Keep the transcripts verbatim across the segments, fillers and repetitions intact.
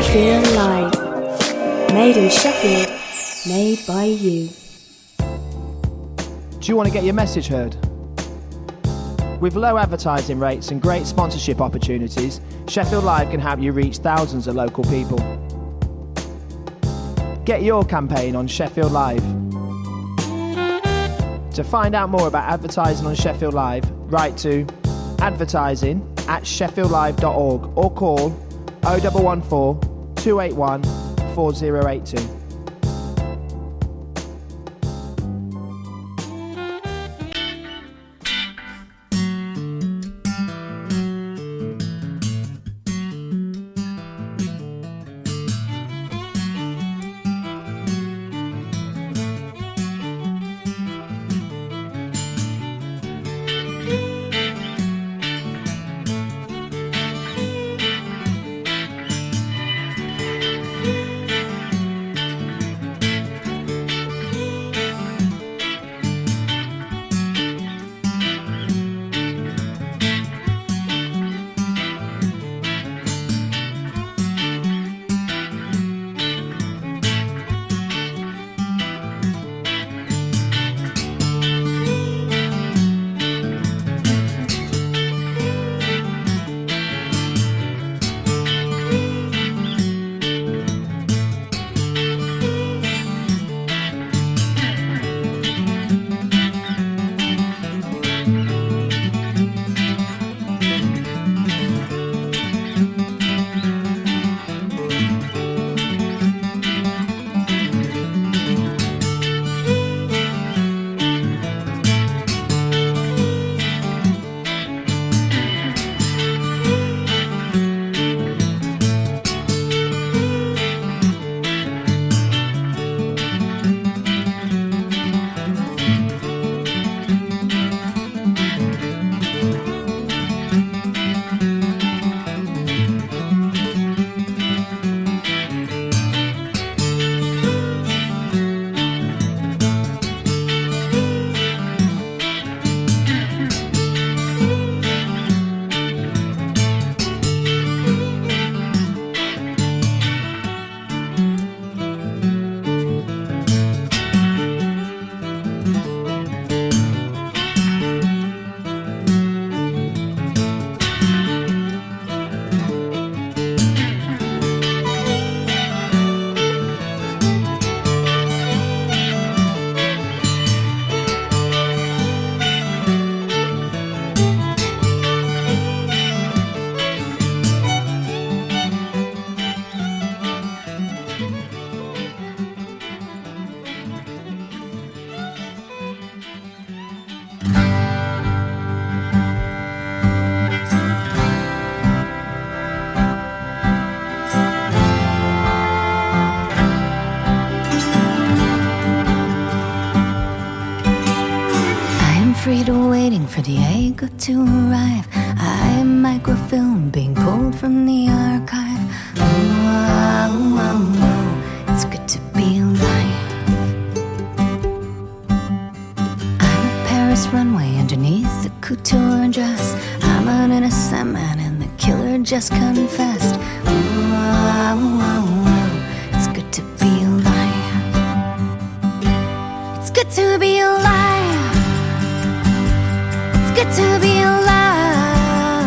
Sheffield Live. Made in Sheffield, made by you. Do you want to get your message heard? With low advertising rates and great sponsorship opportunities, Sheffield Live can help you reach thousands of local people. Get your campaign on Sheffield Live. To find out more about advertising on Sheffield Live, write to advertising at sheffield live dot org or call oh one one four, two eight one, four oh eight two. Waiting for Diego to arrive. I'm microfilm being pulled from the archive. Ooh, ooh, ooh, ooh. It's good to be alive. I'm a Paris runway underneath the couture dress. I'm an innocent man and the killer just confessed. Ooh, ooh, ooh, ooh. It's good to be alive. It's good to be alive. It's good to be alive.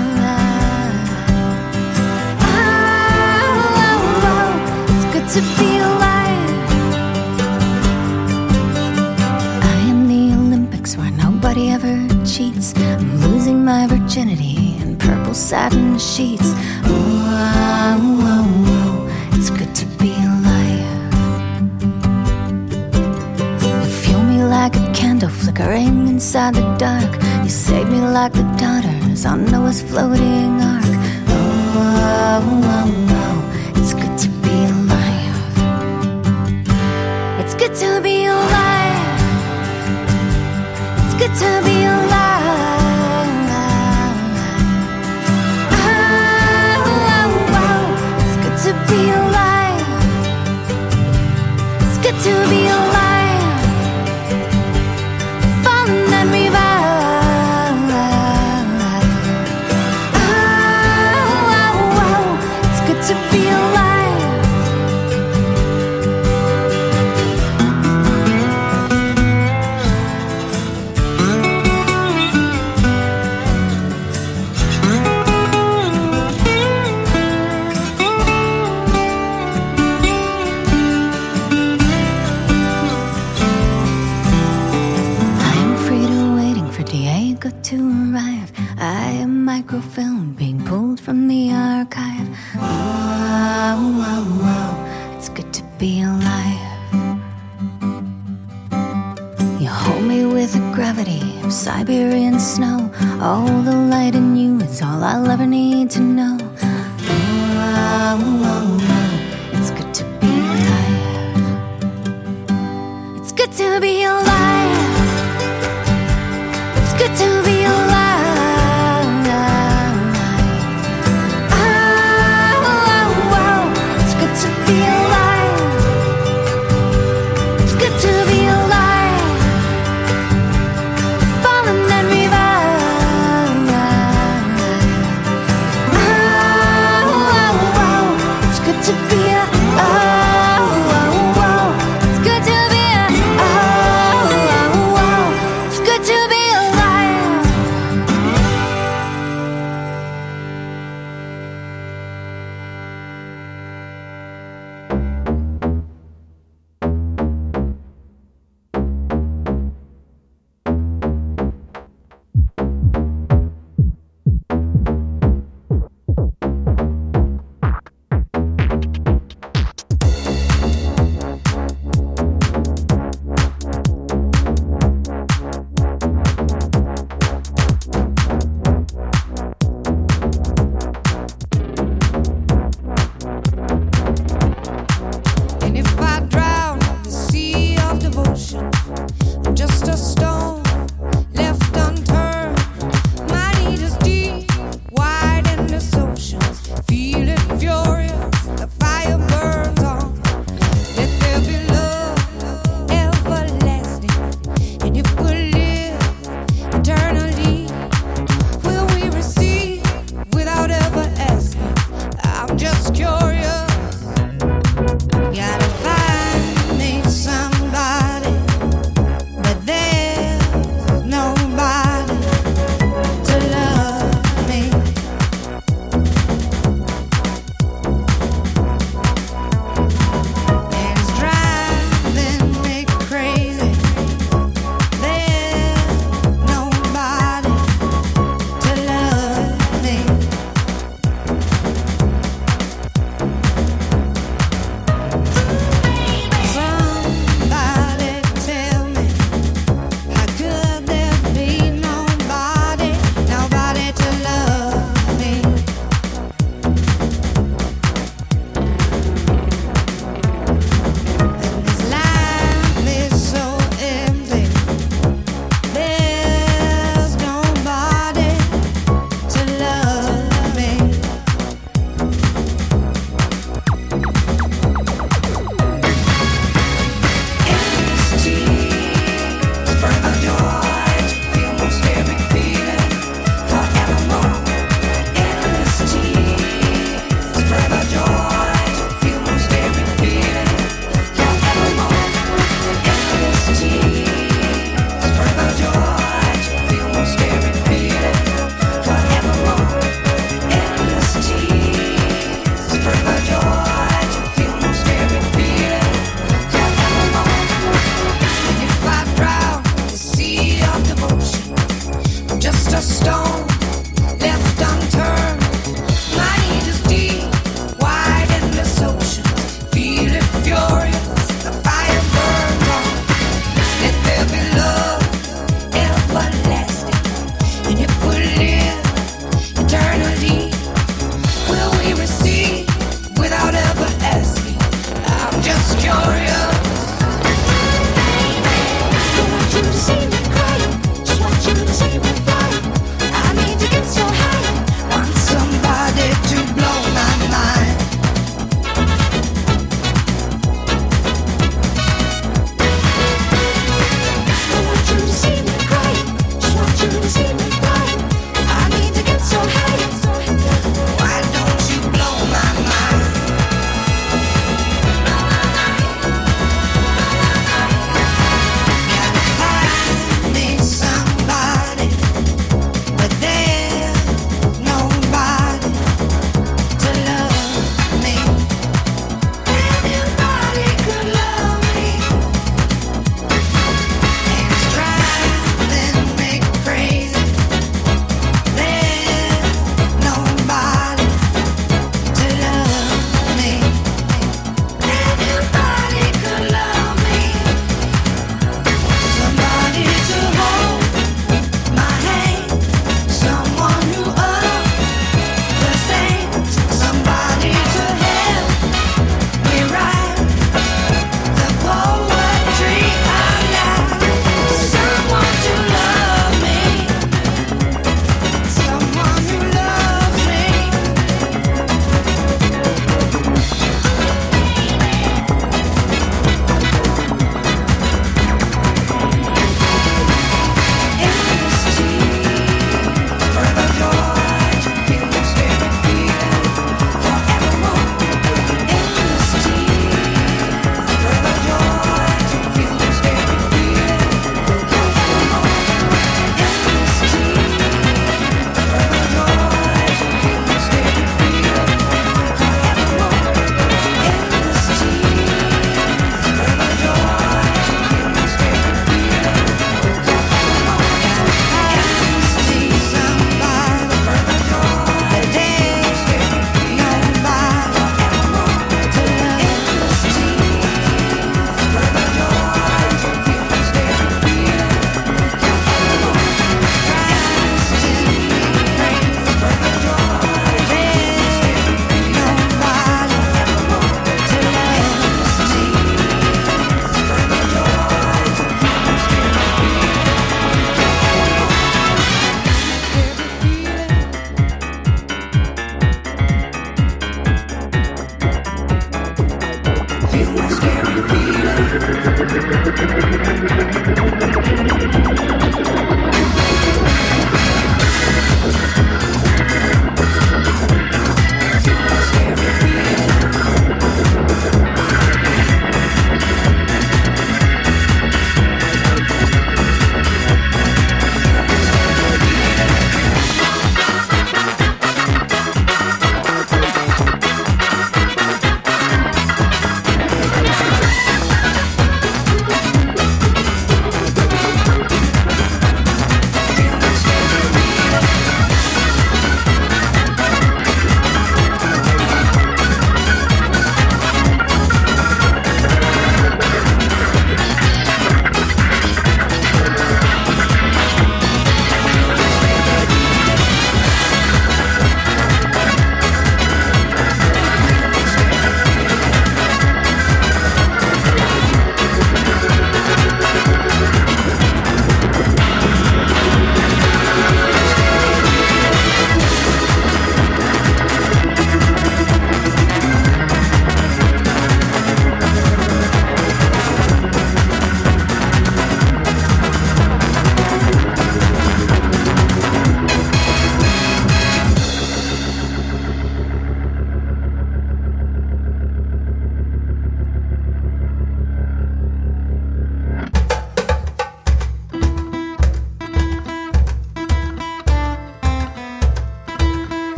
Oh, oh, oh. It's good to be alive. I am the Olympics where nobody ever cheats. I'm losing my virginity in purple satin sheets. Oh, oh, oh, oh. It's good to be alive. You feel me like a candle flickering inside the dark. You saved me like the daughters on Noah's floating ark. Oh, oh, oh, oh. It's good to be alive. It's good to be alive. It's good to be alive. Oh, oh, oh. It's good to be alive. It's good to be alive. Fallen and revived. To be alive. of Siberian snow. All the light in you is all I'll ever need to know. Oh, oh, oh, oh. It's good to be alive. It's good to be alive. It's good to be alive. Oh, oh, oh. It's good to be alive. It's good to be alive. Fallen and revived. Oh, oh, oh. It's good to be alive. Oh, oh, oh. It's good to be alive. Oh, oh, oh. It's good to be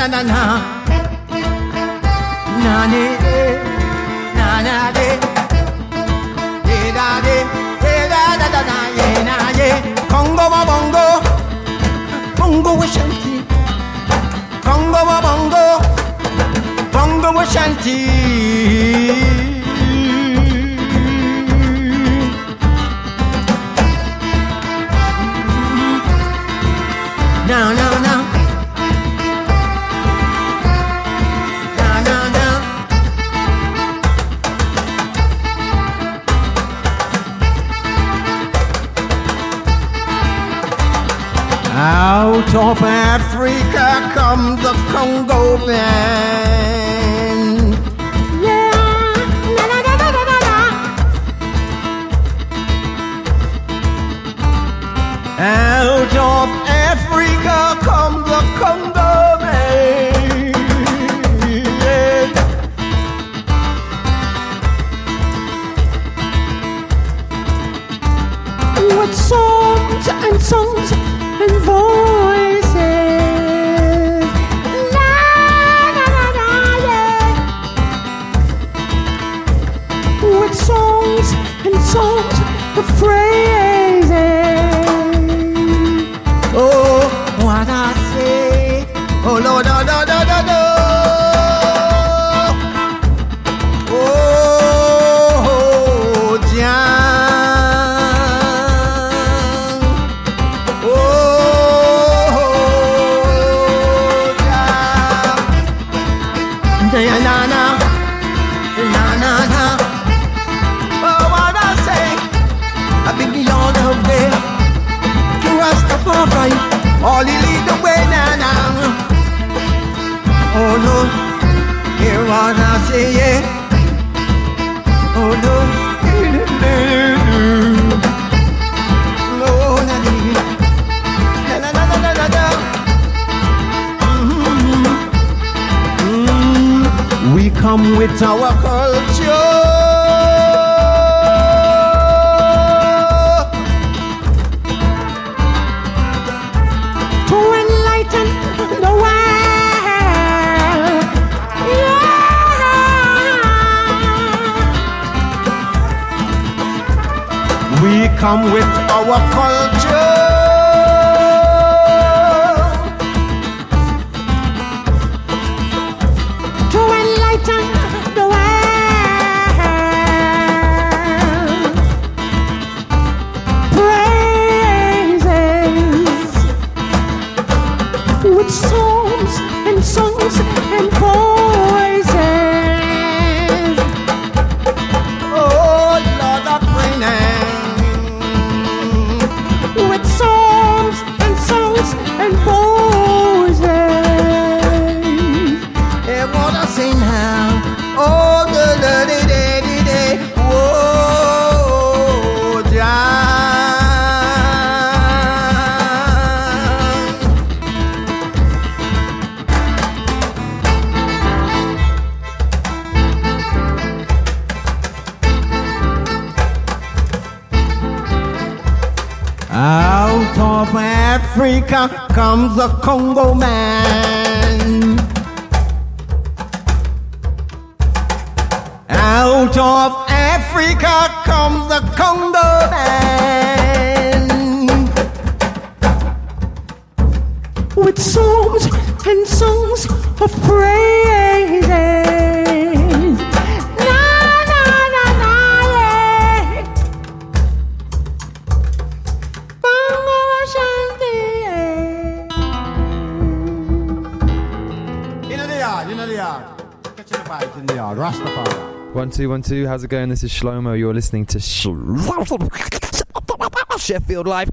na na na na ne na na de de da de de da da da da ye na ye Congo wa bongo bongo wa shanti Congo wa bongo bongo wa shanti no no no Out of Africa comes the Congo band. Yeah, na na na na na na. Out of Africa comes the Congo band. Yeah. What songs and songs and voices, la la la la, yeah. With songs and songs of phrases. Oh, what I say, oh Lord, oh Lord, oh Lord, oh. Oh, Jah. Right. All he lead the way now, now. Oh no, hear what I say, yeah. Oh no, no, na na na na na na na. Mm-hmm. We come with our culture. We come with our culture to enlighten the world. Praises with songs and songs and voices. Oh Lord, I pray now. With songs and songs and voices. And what I say now, oh, the the the the the, oh, Jah. Out of Africa comes the Congo man. Out of Africa comes the Congo man. With songs and songs of praises. Na na na na, yeah. Bongo Shanti, yeah. In the yard, in the yard. Catch the vibes in the yard, Rastafari. One, two, one, two. How's it going? This is Shlomo. You're listening to Sh- Sheffield Live.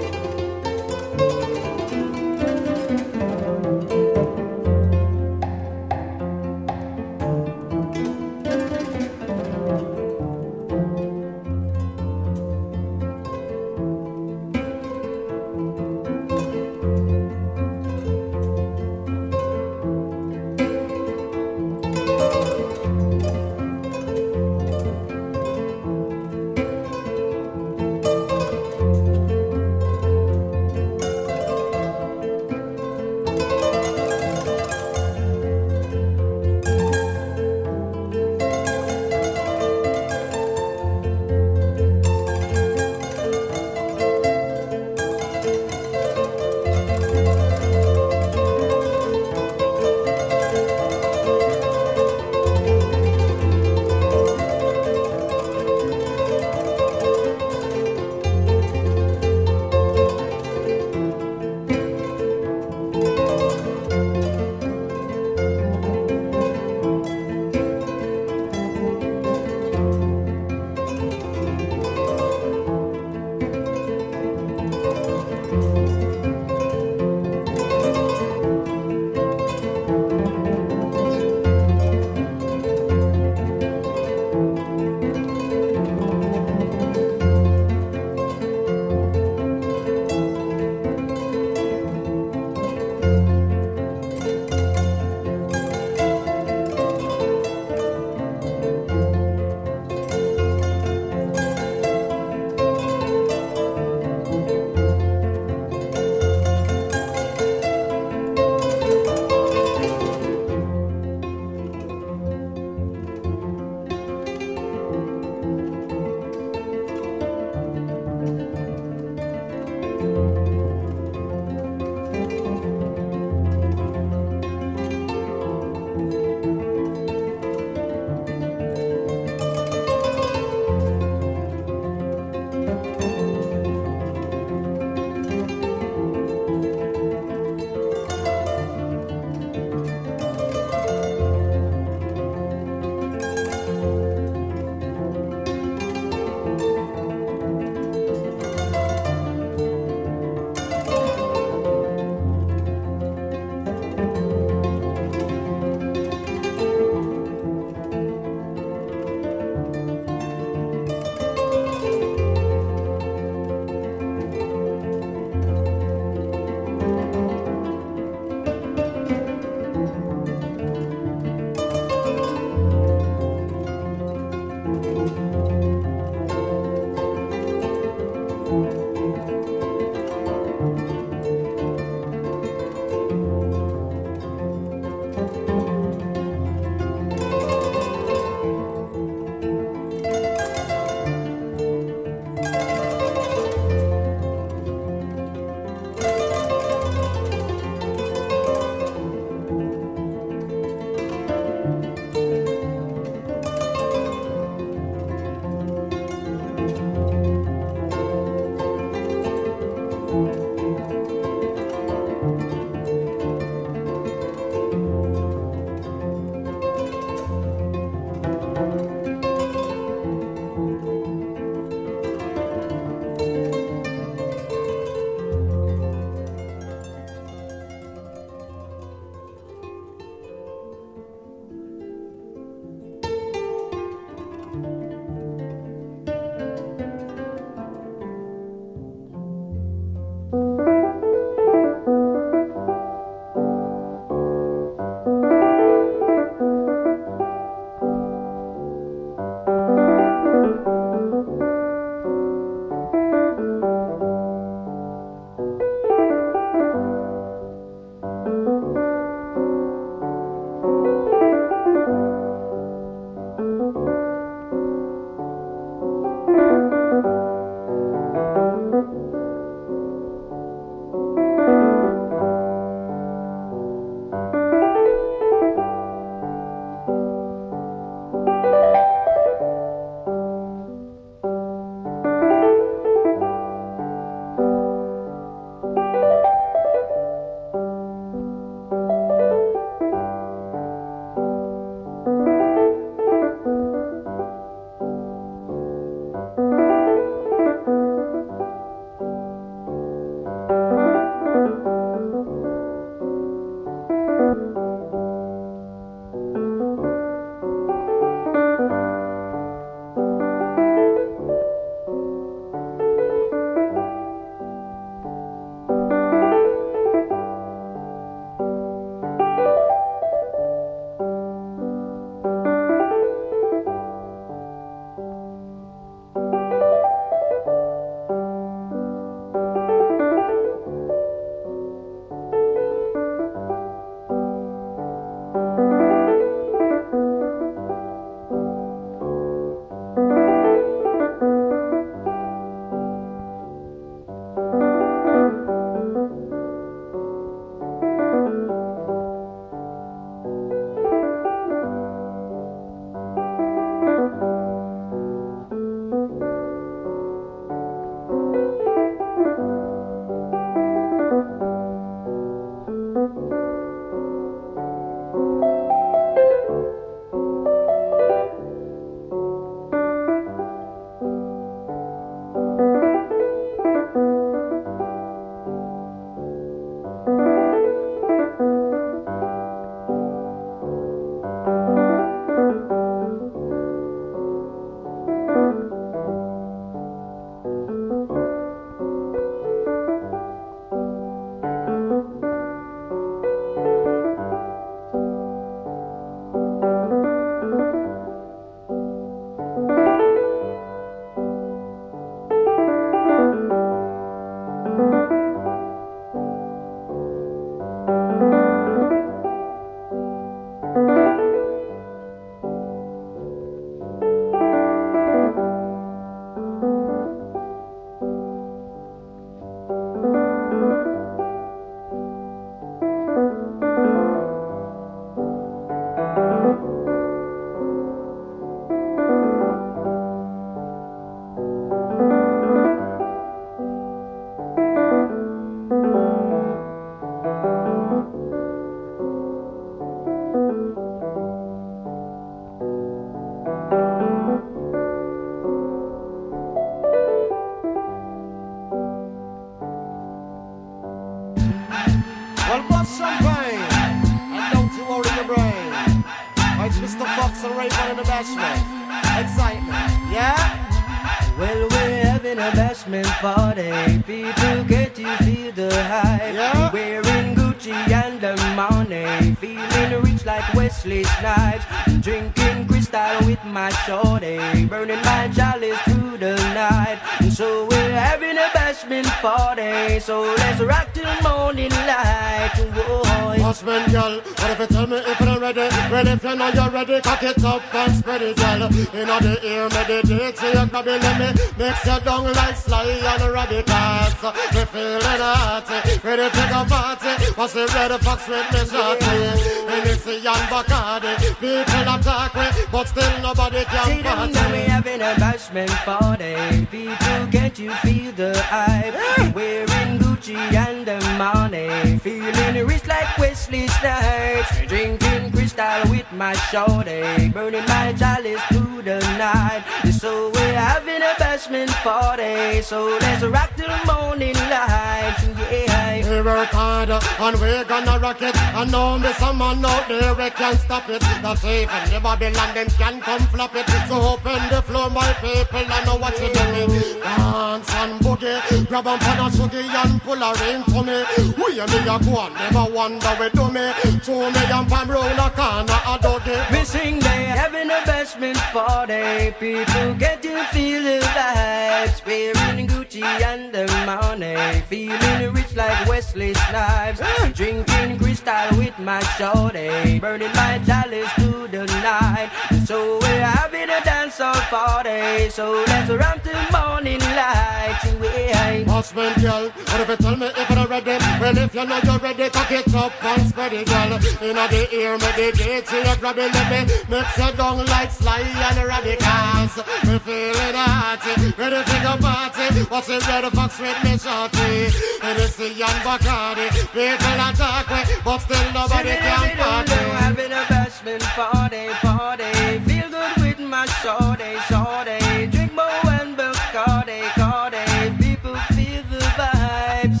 bashment, excitement, yeah? Well, we're having a bashment party. People get to feel the hype. Yeah. Wearing Gucci and the money. Feeling rich like Wesley Snipes. Drinking crystal with my shorty. Burning my chalice through the night. So we're having a bashment party. So let's rock till morning light. Whoa. Bashment, girl, what if you tell me if you're ready? Well, if you know you're ready, cock it up and spread it, girl. In the ear, meditate, so you can be let me mix your down like Sly and Radicals. Me feeling hot, ready to go party. What's the red fox with me shorty? Hennessy and Bacardi, people attack me, but still nobody can See party. them, we having a bashment party. People, can't you feel the hype? Wearing Gucci and the money. Feeling rich like Wesley Snipes. Drinking crystal with my shorty. Burning my chalice through the night. So we're having a bashment party. So let's rock till morning light. Yeah. We work hard and we're gonna rock it. And now me some man out there we can't stop it. That's even the Babylon them can come flop it. So open the floor my people and know what you doing. Dance and boogie, grab on pan and sugar and pull a ring to me. We and me a go on, never wonder we do me. To me and Pam roll a corner a doggy. We sing they having a bashment party. People get to feel the vibes. Wearing Gucci and the money. Feeling rich like Wesley Snipes. Drinking crystal with my shorty. Burning my chalice through the night. So we're having a dancehall party. So let's run till morning light. Bashment, girl, what if you tell me if you're ready? Well, if you know you're ready, cock it up and spread it, girl. In the ear, meditate, till you grab it, let me mix you down like Sly and Radicals. Me feeling hot, ready to go party. What's the red fox with me shorty? Hennessy and Bacardi, people attack me, but still nobody can party. Having a bashment party, party. Feel good with my shorty, shorty. Drink more and Bacardi, Cardi. People feel the vibes.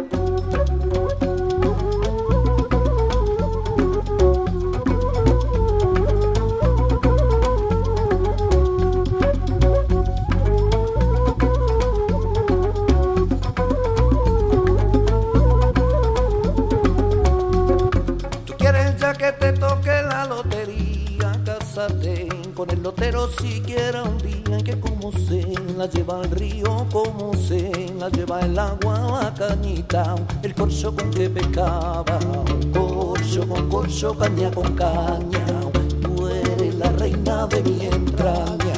Que te toque la lotería, cásate con el lotero siquiera un día. Que como se la lleva al río, como se la lleva el agua, la cañita, el corcho con que pescaba, corcho con corcho, caña con caña. Tú eres la reina de mi entraña.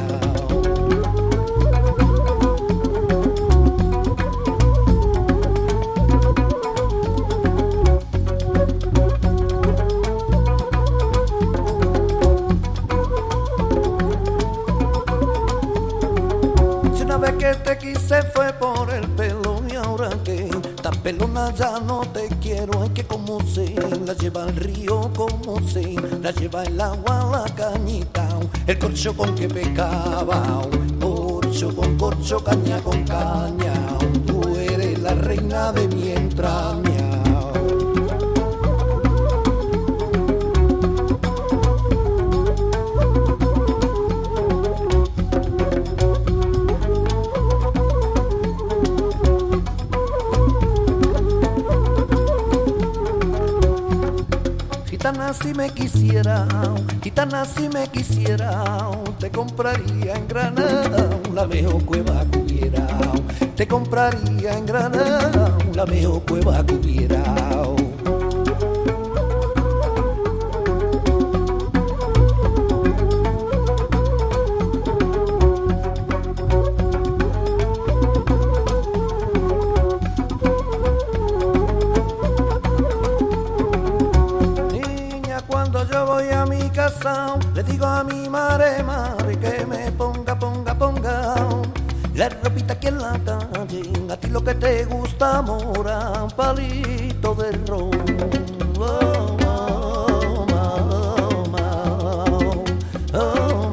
Que te quise fue por el pelo y ahora que tan pelona ya no te quiero. Es que como se la lleva el río, como se la lleva el agua, la cañita, el corcho con que pescaba, corcho con corcho, caña con caña. Tú eres la reina de mi entraña. Gitana si me quisiera, gitana si me quisiera, te compraría en Granada la mejor cueva que hubiera. Te compraría en Granada la mejor cueva que hubiera. Le digo a mi madre, madre, que me ponga, ponga, ponga la ropita aquí en la calle. A ti lo que te gusta, mora, palito de ron. Oh, oh, oh, oh, oh, oh.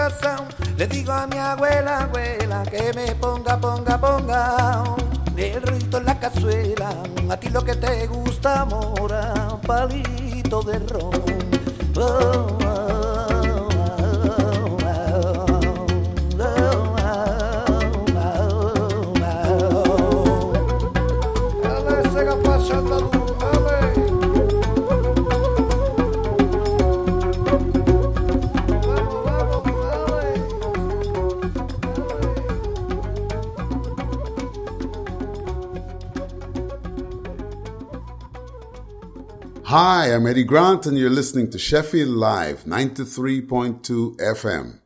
casa, le digo a mi abuela, abuela, que me ponga, ponga, ponga el rito en la cazuela. A ti lo que te gusta, mora, palito de ron. Oh, oh, oh, oh, oh, oh. Dale, siga pasando tú, dale. Hi, I'm Eddie Grant, and you're listening to Sheffield Live, ninety-three point two F M.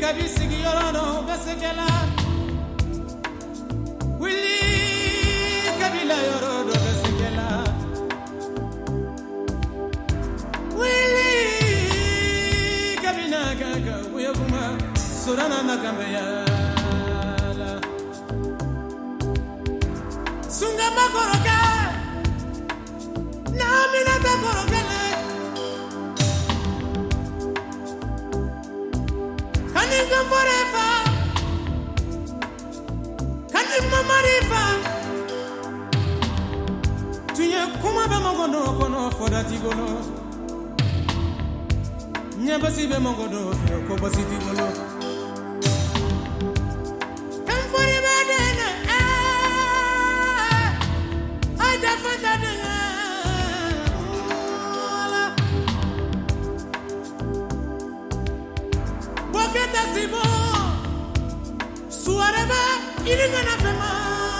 gabi sigiyɔrɔ dɔ bɛ se kɛla wuli kabila yɔrɔ dɔ bɛ se kɛla wili kabina gaga uyakuma sorana na gambeya la sunga makoroka na mina ta korokele kani gamborefa kani mamarifa tuye kuma be mongono kono fodati gono nyabasi be mongono ko basiti gono kan fori badena eh ai da fata de boketa sibo suareba ilingana fema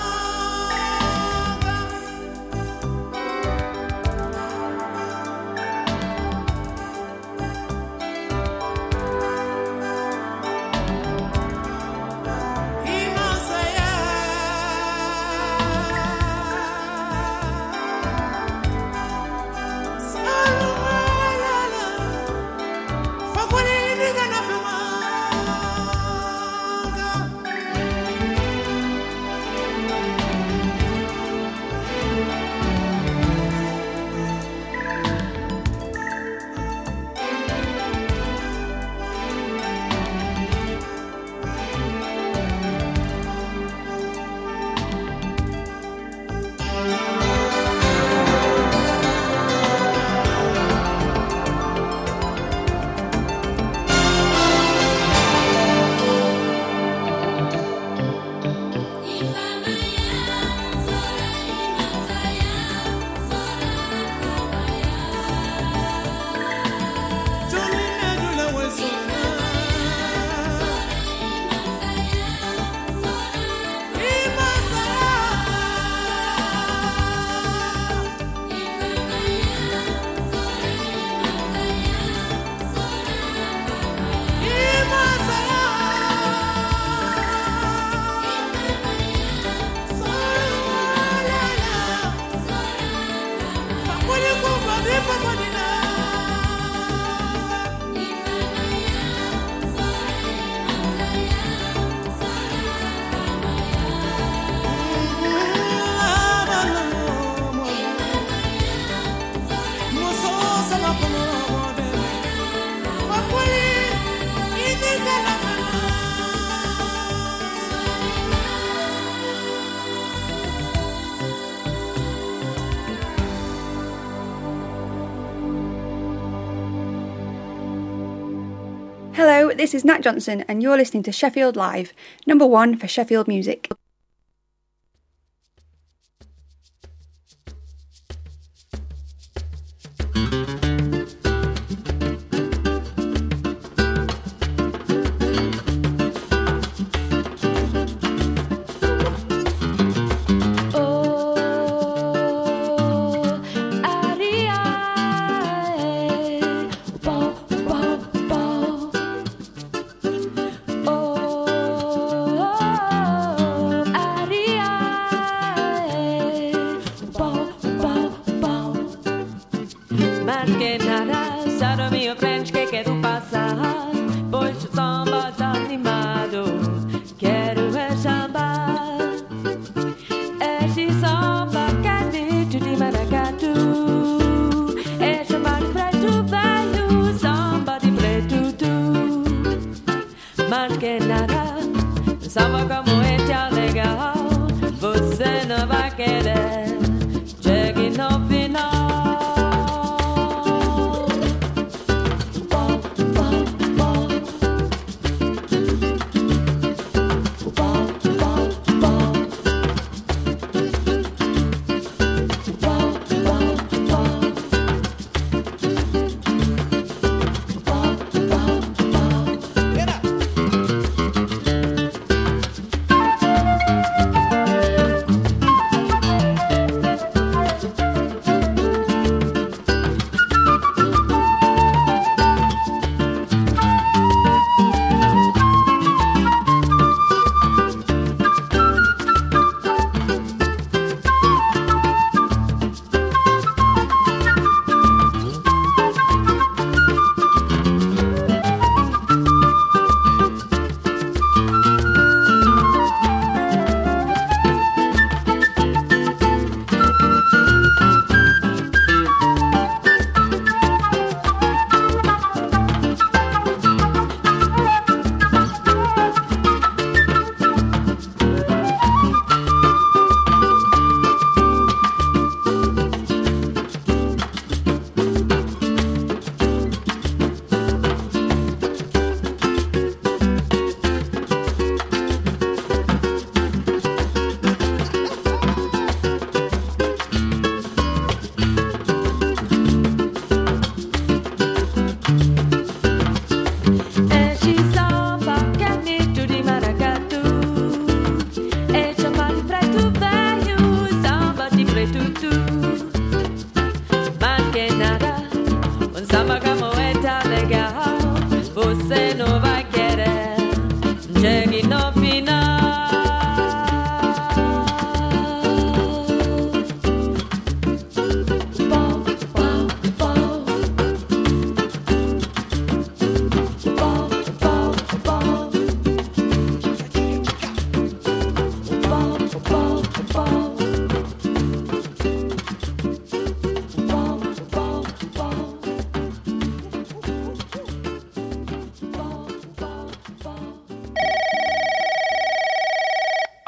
Hello, this is Nat Johnson and you're listening to Sheffield Live, number one for Sheffield music.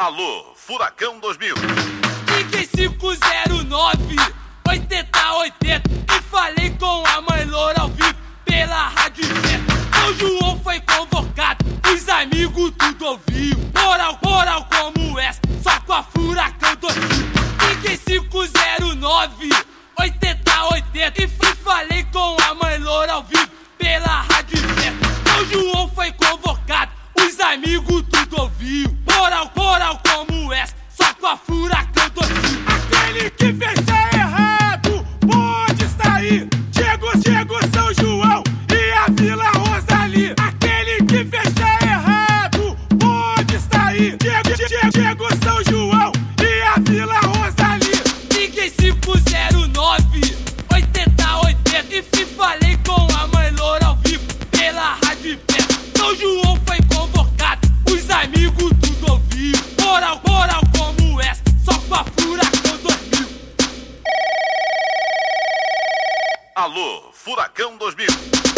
Alô, Furacão dois mil. Liguei cinco zero nove, oitenta oitenta e falei com a mãe Loura ao vivo pela rádio Beta. São João foi convocado, os amigos tudo ouviu. Moral, moral como essa, só com a Furacão dois mil. Liguei cinco zero nove, oitenta oitenta e falei com a mãe Loura ao vivo pela rádio Beta. São João foi convocado, os amigos tudo ouviu. Moral, moral como essa, só com a Furacão dois mil. Aquele que fez errado pode sair. Diego, Diego, São João e a Vila Rosalie. Aquele que fez errado pode sair. Diego, Diego, Diego, São João e a Vila Rosalie. Liguei cinco zero nove, oitenta oitenta e falei com a mãe Loura ao vivo pela rádio Beta. São João foi convocado, os amigos tudo ouviu. Moral, moral como essa, só com a Furacão dois mil. Alô, Furacão dois mil.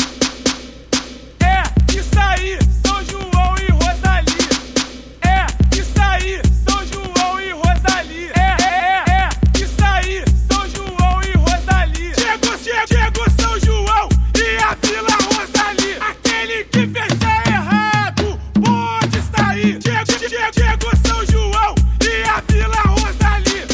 É, isso aí, São João e Rosalie. É, isso aí, São João e Rosalie. É, é, é, isso aí, São João e Rosalie. Diego, Diego, Diego, São João e a Vila Rosalie. Aquele que fez errado pode sair. Diego, Diego, Diego, São João e a Vila Rosalie.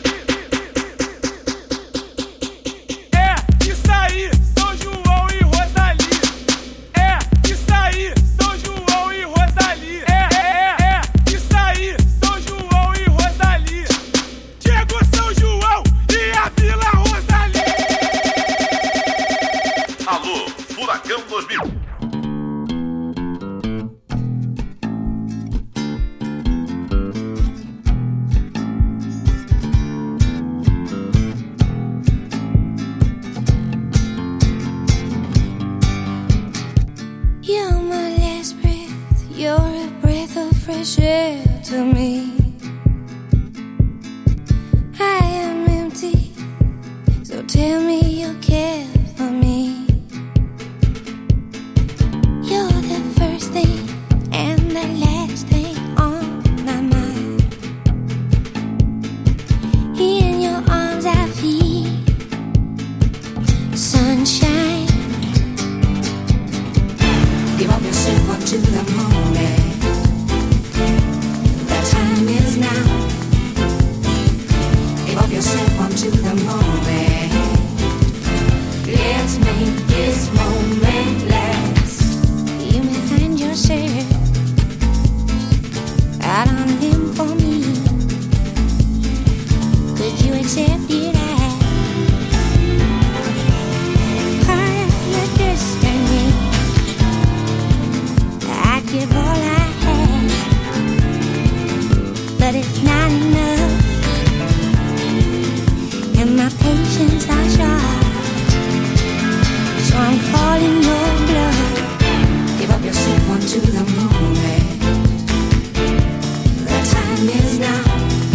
É, isso aí, São João e Rosalie. É, isso aí, São João e Rosalie. É, é, é, isso aí, São João e Rosalie. Diego, São João e a Vila Rosalie. Alô, Furacão dois mil. You're my last breath, you're a breath of fresh air to me. I am empty, so tell me you care for me. You're the first thing and the last thing on my mind. In your arms I feel sunshine. Give up yourself unto the moment. The time is now. Give up yourself unto the moment. Let's make this moment last. You may find yourself out on a limb for me. Could you accept it as part of your destiny? I'd give all I have, but it's not enough, and my patience are short, so I'm calling your bluff. Give up yourself unto the moment. The time is now.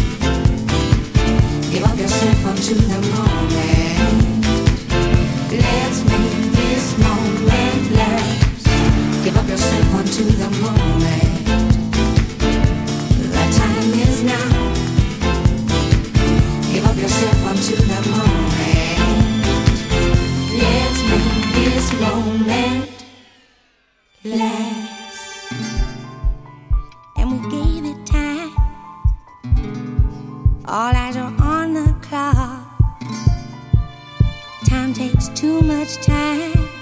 Give up yourself unto the moment. Let's make this moment last. Give up yourself unto the moment. The time is now. Give up yourself unto the moment. Let's make this moment last. And we gave it time. All eyes are on the clock. Time takes too much time.